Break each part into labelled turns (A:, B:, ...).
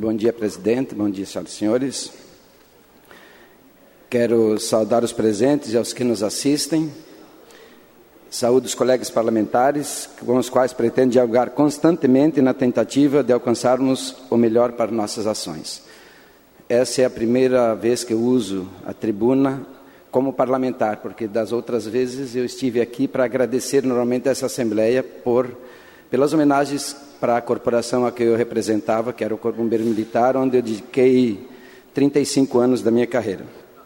A: Bom dia, presidente. Bom dia, senhoras e senhores. Quero saudar os presentes e aos que nos assistem. Saúdo os colegas parlamentares, com os quais pretendo dialogar constantemente na tentativa de alcançarmos o melhor para nossas ações. Essa é a primeira vez que eu uso a tribuna como parlamentar, porque das outras vezes eu estive aqui para agradecer normalmente essa Assembleia pelas homenagens para a corporação a que eu representava, que era o Corpo Bombeiro Militar, onde eu dediquei 35 anos da minha carreira.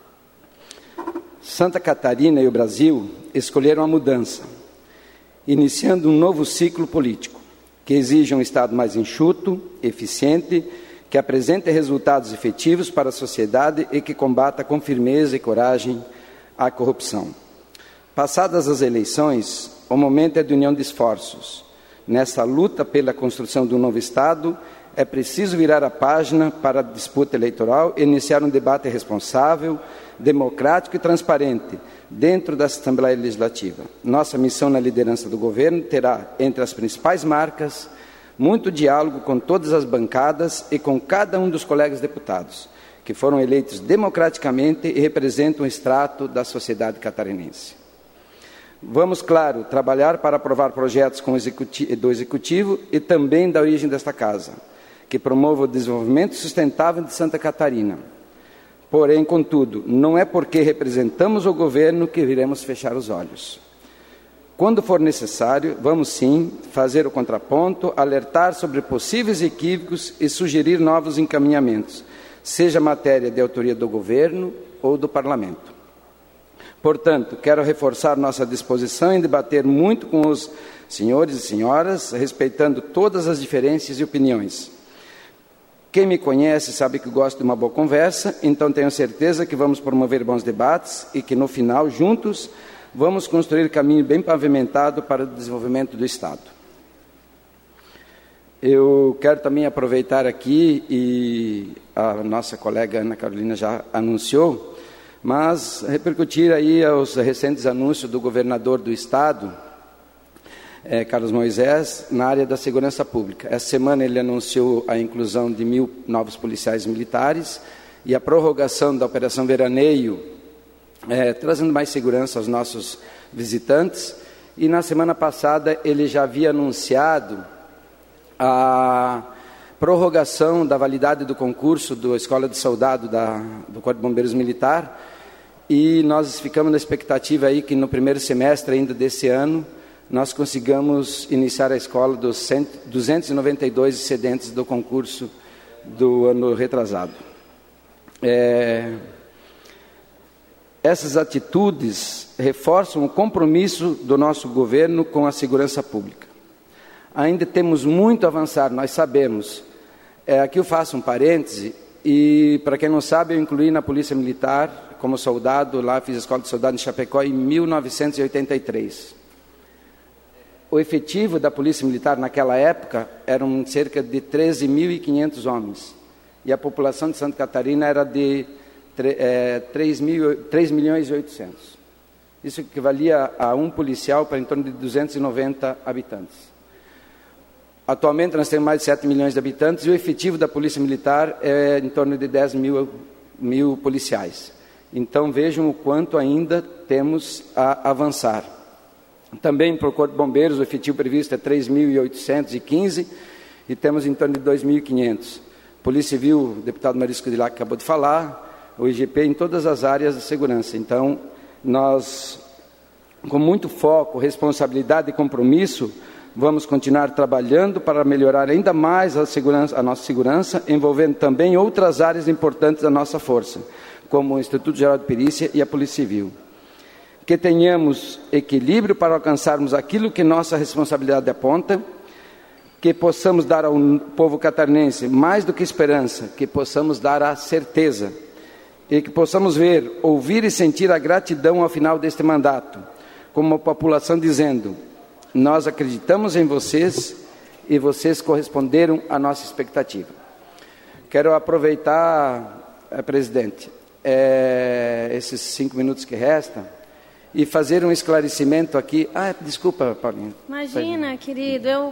A: Santa Catarina e o Brasil escolheram a mudança, iniciando um novo ciclo político, que exige um Estado mais enxuto, eficiente, que apresente resultados efetivos para a sociedade e que combata com firmeza e coragem a corrupção. Passadas as eleições, o momento é de união de esforços. Nessa luta pela construção de um novo Estado, é preciso virar a página para a disputa eleitoral e iniciar um debate responsável, democrático e transparente dentro da Assembleia Legislativa. Nossa missão na liderança do governo terá, entre as principais marcas, muito diálogo com todas as bancadas e com cada um dos colegas deputados, que foram eleitos democraticamente e representam o extrato da sociedade catarinense. Vamos, claro, trabalhar para aprovar projetos do Executivo e também da origem desta Casa, que promova o desenvolvimento sustentável de Santa Catarina. Porém, contudo, não é porque representamos o governo que iremos fechar os olhos. Quando for necessário, vamos sim fazer o contraponto, alertar sobre possíveis equívocos e sugerir novos encaminhamentos, seja matéria de autoria do governo ou do Parlamento. Portanto, quero reforçar nossa disposição em debater muito com os senhores e senhoras, respeitando todas as diferenças e opiniões. Quem me conhece sabe que gosto de uma boa conversa, então tenho certeza que vamos promover bons debates e que no final, juntos, vamos construir caminho bem pavimentado para o desenvolvimento do Estado. Eu quero também aproveitar aqui, e a nossa colega Ana Carolina já anunciou, mas repercutir aí aos recentes anúncios do governador do Estado, Carlos Moisés, na área da segurança pública. Essa semana ele anunciou a inclusão de 1.000 novos policiais militares e a prorrogação da Operação Veraneio, trazendo mais segurança aos nossos visitantes. E na semana passada ele já havia anunciado a prorrogação da validade do concurso da Escola de Soldado do Corpo de Bombeiros Militar, e nós ficamos na expectativa aí que no primeiro semestre ainda desse ano nós consigamos iniciar a escola dos 292 excedentes do concurso do ano retrasado. Essas atitudes reforçam o compromisso do nosso governo com a segurança pública. Ainda temos muito a avançar, nós sabemos. Aqui eu faço um parêntese, e para quem não sabe, eu incluí na Polícia Militar como soldado, lá fiz a escola de soldado em Chapecó em 1983. O efetivo da Polícia Militar naquela época eram cerca de 13.500 homens, e a população de Santa Catarina era de 3.800.000. Isso equivalia a um policial para em torno de 290 habitantes. Atualmente nós temos mais de 7 milhões de habitantes e o efetivo da Polícia Militar é em torno de 10 mil policiais. Então vejam o quanto ainda temos a avançar. Também para o Corpo de Bombeiros o efetivo previsto é 3.815 e temos em torno de 2.500. Polícia Civil, o deputado Marisco de Lá que acabou de falar, o IGP em todas as áreas de segurança. Então nós, com muito foco, responsabilidade e compromisso, vamos continuar trabalhando para melhorar ainda mais a nossa segurança, envolvendo também outras áreas importantes da nossa força, como o Instituto Geral de Perícia e a Polícia Civil. Que tenhamos equilíbrio para alcançarmos aquilo que nossa responsabilidade aponta, que possamos dar ao povo catarinense mais do que esperança, que possamos dar a certeza, e que possamos ver, ouvir e sentir a gratidão ao final deste mandato, como a população dizendo: nós acreditamos em vocês e vocês corresponderam à nossa expectativa. Quero aproveitar, presidente, esses 5 minutos que restam e fazer um esclarecimento aqui. Desculpa, Paulinho.
B: Imagina, querido, eu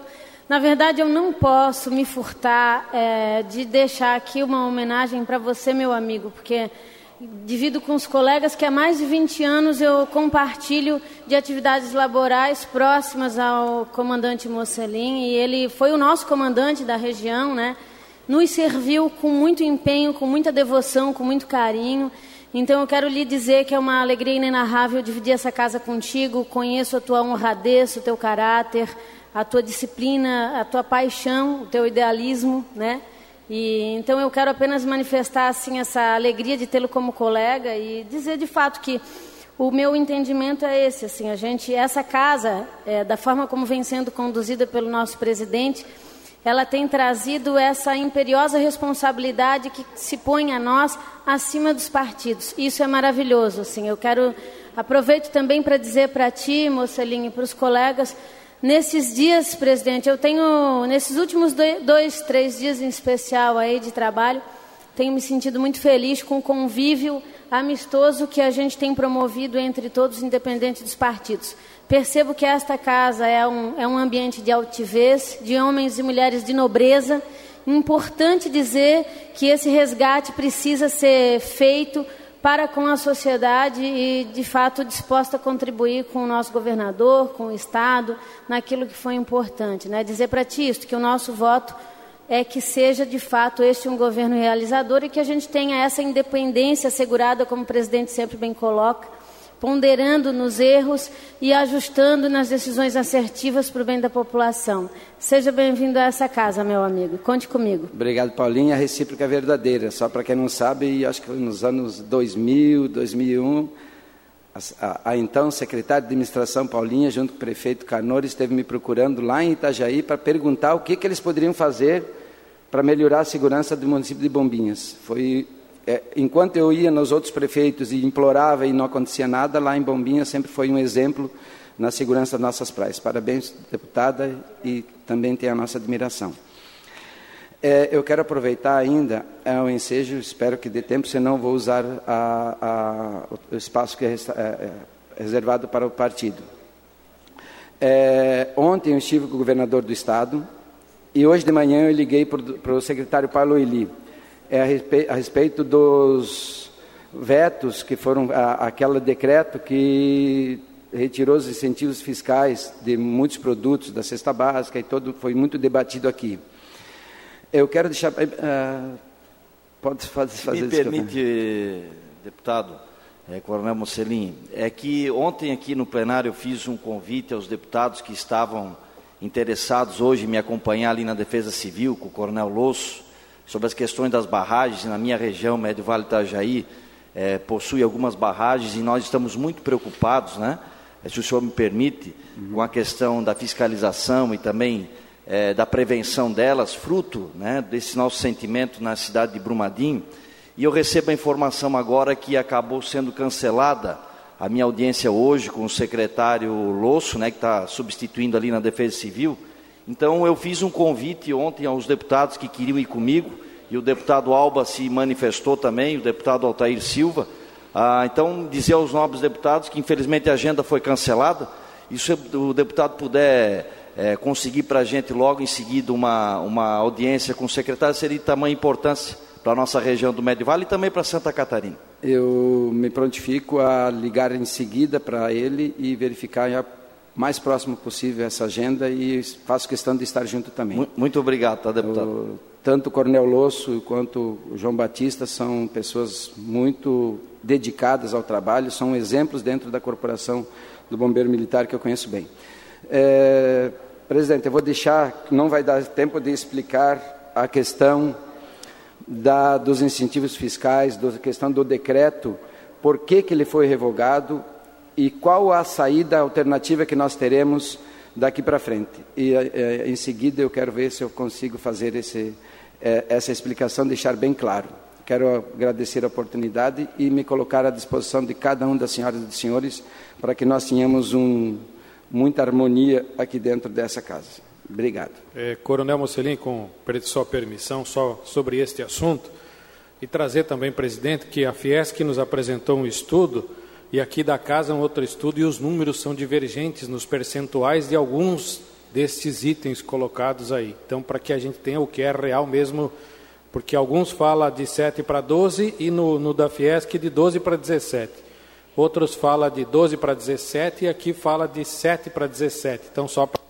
B: Na verdade, eu não posso me furtar de deixar aqui uma homenagem para você, meu amigo, porque divido com os colegas que há mais de 20 anos eu compartilho de atividades laborais próximas ao comandante Mocelin, e ele foi o nosso comandante da região, né? Nos serviu com muito empenho, com muita devoção, com muito carinho. Então eu quero lhe dizer que é uma alegria inenarrável dividir essa casa contigo. Conheço a tua honradez, o teu caráter, a tua disciplina, a tua paixão, o teu idealismo, né? E então eu quero apenas manifestar assim essa alegria de tê-lo como colega e dizer de fato que o meu entendimento é esse, assim, essa casa, da forma como vem sendo conduzida pelo nosso presidente, ela tem trazido essa imperiosa responsabilidade que se põe a nós acima dos partidos. Isso é maravilhoso, assim. Aproveito também para dizer para ti, Mocelin, e para os colegas. Nesses dias, presidente, nesses últimos 2-3 dias em especial aí de trabalho, tenho me sentido muito feliz com o convívio amistoso que a gente tem promovido entre todos, independente dos partidos. Percebo que esta casa é um ambiente de altivez, de homens e mulheres de nobreza. Importante dizer que esse resgate precisa ser feito para com a sociedade e, de fato, disposta a contribuir com o nosso governador, com o Estado, naquilo que foi importante, né? Dizer para ti isso, que o nosso voto é que seja, de fato, este um governo realizador e que a gente tenha essa independência assegurada, como o presidente sempre bem coloca, ponderando nos erros e ajustando nas decisões assertivas para o bem da população. Seja bem-vindo a essa casa, meu amigo. Conte comigo.
A: Obrigado, Paulinha. A recíproca é verdadeira. Só para quem não sabe, acho que nos anos 2000, 2001, a então secretária de administração, Paulinha, junto com o prefeito Carnori, esteve me procurando lá em Itajaí para perguntar o que eles poderiam fazer para melhorar a segurança do município de Bombinhas. Enquanto eu ia nos outros prefeitos e implorava e não acontecia nada, lá em Bombinhas sempre foi um exemplo na segurança das nossas praias. Parabéns, deputada, e também tem a nossa admiração. Eu quero aproveitar ainda o ensejo, espero que dê tempo, senão vou usar o espaço que é reservado para o partido. Ontem eu estive com o governador do Estado e hoje de manhã eu liguei para o secretário Paulo Eli. A respeito dos vetos que foram aquele decreto que retirou os incentivos fiscais de muitos produtos da cesta básica e foi muito debatido aqui. Eu quero deixar... pode fazer
C: Me permite, deputado, Coronel Mocelin, é que ontem aqui no plenário eu fiz um convite aos deputados que estavam interessados hoje em me acompanhar ali na Defesa Civil com o Coronel Losso, sobre as questões das barragens. Na minha região, Médio Vale Itajaí, possui algumas barragens e nós estamos muito preocupados, né, se o senhor me permite, com a questão da fiscalização e também da prevenção delas, fruto, né, desse nosso sentimento na cidade de Brumadinho. E eu recebo a informação agora que acabou sendo cancelada a minha audiência hoje com o secretário Losso, né, que está substituindo ali na Defesa Civil. Então eu fiz um convite ontem aos deputados que queriam ir comigo, e o deputado Alba se manifestou também, o deputado Altair Silva. Então dizer aos nobres deputados que infelizmente a agenda foi cancelada, e se o deputado puder conseguir para a gente logo em seguida uma audiência com o secretário, seria de tamanha importância para a nossa região do Médio Vale e também para Santa Catarina.
A: Eu me prontifico a ligar em seguida para ele e verificar mais próximo possível essa agenda, e faço questão de estar junto também.
C: Muito obrigado, tá, deputado?
A: Tanto o Coronel Losso quanto o João Batista são pessoas muito dedicadas ao trabalho, são exemplos dentro da corporação do Bombeiro Militar que eu conheço bem. Presidente, eu vou deixar, não vai dar tempo de explicar a questão dos incentivos fiscais, da questão do decreto, por que ele foi revogado, e qual a saída alternativa que nós teremos daqui para frente. E em seguida eu quero ver se eu consigo fazer essa explicação, deixar bem claro. Quero agradecer a oportunidade e me colocar à disposição de cada um das senhoras e dos senhores para que nós tenhamos muita harmonia aqui dentro dessa casa. Obrigado.
D: Coronel Mocelin, com sua permissão, só sobre este assunto, e trazer também, presidente, que a Fiesc nos apresentou um estudo, e aqui da casa um outro estudo, e os números são divergentes nos percentuais de alguns destes itens colocados aí. Então, para que a gente tenha o que é real mesmo, porque alguns falam de 7 para 12 e no da Fiesc de 12 para 17. Outros falam de 12 para 17 e aqui fala de 7 para 17. Então, só para